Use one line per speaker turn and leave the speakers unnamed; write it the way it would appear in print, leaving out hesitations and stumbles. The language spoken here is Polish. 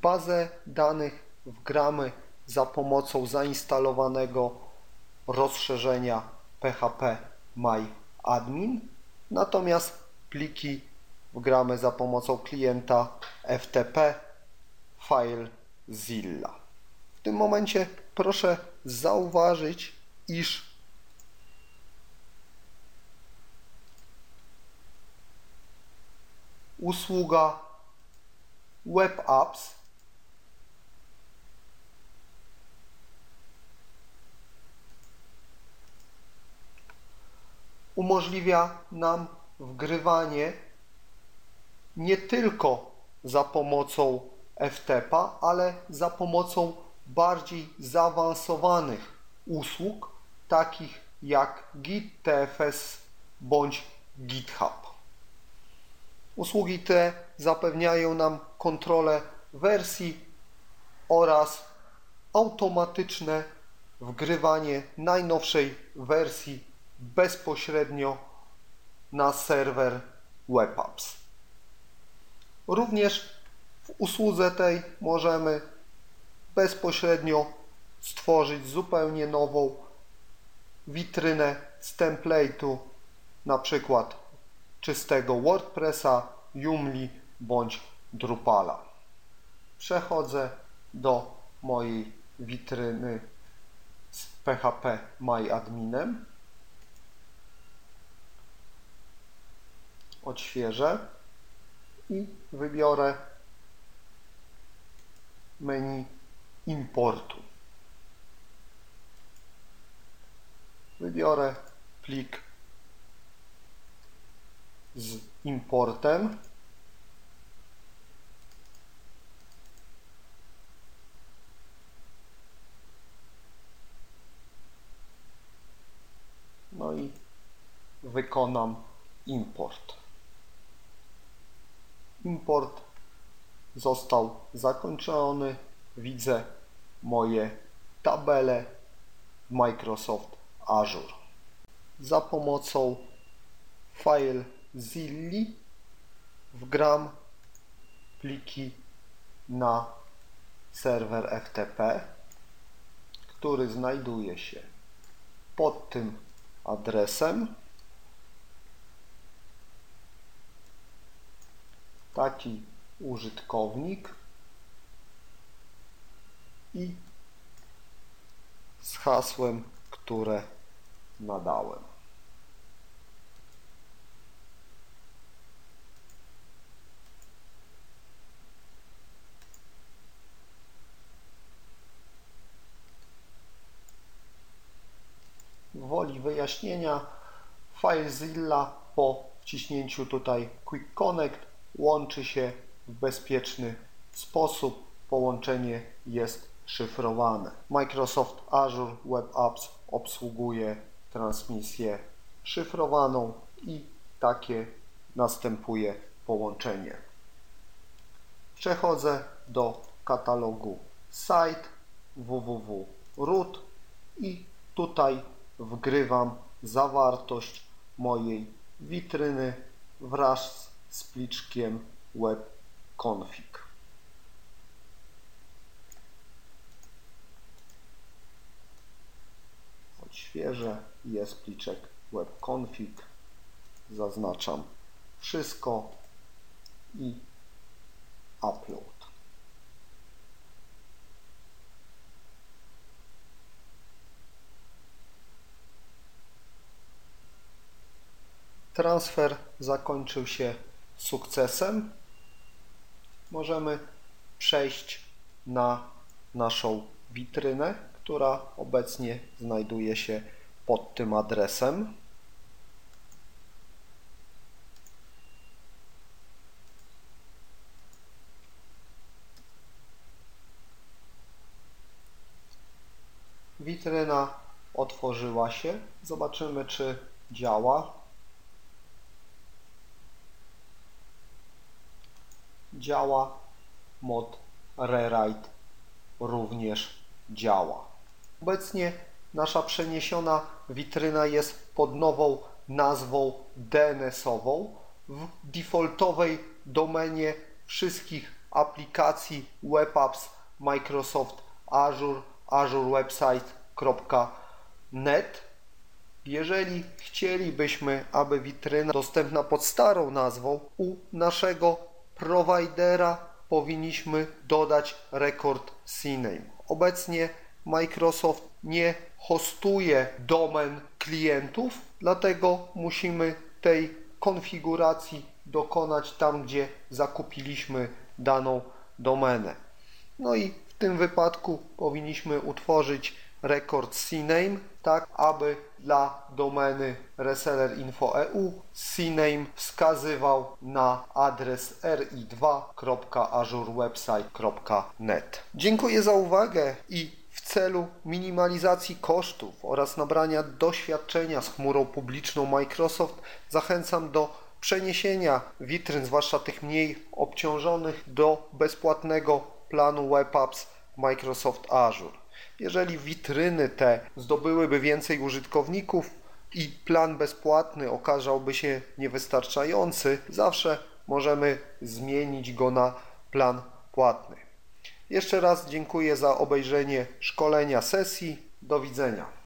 bazę danych wgramy za pomocą zainstalowanego rozszerzenia PHP MyAdmin, natomiast pliki wgramy za pomocą klienta FTP FileZilla. W tym momencie proszę zauważyć, iż usługa Web Apps umożliwia nam wgrywanie nie tylko za pomocą FTP-a, ale za pomocą bardziej zaawansowanych usług, takich jak Git, TFS bądź GitHub. Usługi te zapewniają nam kontrolę wersji oraz automatyczne wgrywanie najnowszej wersji bezpośrednio na serwer Web Apps. Również w usłudze tej możemy bezpośrednio stworzyć zupełnie nową witrynę z template'u, na przykład czystego WordPressa, Joomla bądź Drupala. Przechodzę do mojej witryny z PHP MyAdminem. Odświeżę i wybiorę menu importu. Wybiorę plik z importem. No i wykonam import. Import został zakończony. Widzę moje tabele w Microsoft Azure. Za pomocą FileZilla wgram pliki na serwer FTP, który znajduje się pod tym adresem. Taki użytkownik i z hasłem, które nadałem. Woli wyjaśnienia, FileZilla po wciśnięciu tutaj Quick Connect łączy się w bezpieczny sposób. Połączenie jest szyfrowane. Microsoft Azure Web Apps obsługuje transmisję szyfrowaną i takie następuje połączenie. Przechodzę do katalogu site www.root i tutaj wgrywam zawartość mojej witryny wraz z pliczkiem webconfig. Odświeżę, jest pliczek webconfig, zaznaczam wszystko i upload. Transfer zakończył się sukcesem. Możemy przejść na naszą witrynę, która obecnie znajduje się pod tym adresem. Witryna otworzyła się. Zobaczymy, czy działa. Działa. Mod rewrite również działa. Obecnie nasza przeniesiona witryna jest pod nową nazwą DNS-ową. W defaultowej domenie wszystkich aplikacji Web Apps Microsoft Azure, azurewebsite.net. Jeżeli chcielibyśmy, aby witryna dostępna pod starą nazwą u naszego prowajdera, powinniśmy dodać rekord CNAME. Obecnie Microsoft nie hostuje domen klientów, dlatego musimy tej konfiguracji dokonać tam, gdzie zakupiliśmy daną domenę. No i w tym wypadku powinniśmy utworzyć rekord CNAME, tak aby dla domeny resellerinfo.eu CNAME wskazywał na adres ri2.azurewebsite.net. Dziękuję za uwagę i w celu minimalizacji kosztów oraz nabrania doświadczenia z chmurą publiczną Microsoft zachęcam do przeniesienia witryn, zwłaszcza tych mniej obciążonych, do bezpłatnego planu Web Apps Microsoft Azure. Jeżeli witryny te zdobyłyby więcej użytkowników i plan bezpłatny okazałby się niewystarczający, zawsze możemy zmienić go na plan płatny. Jeszcze raz dziękuję za obejrzenie szkolenia sesji. Do widzenia.